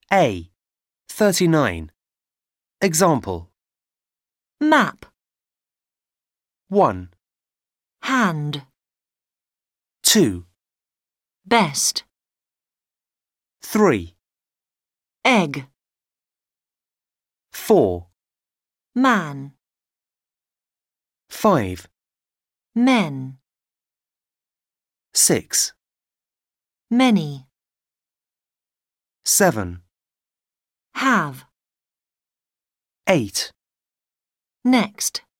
A. 39. Example. Map. 1, Hand. 2, Best. 3, Egg. 4, Man. 5, Men. 6, Many. 7, Have. 8. Next.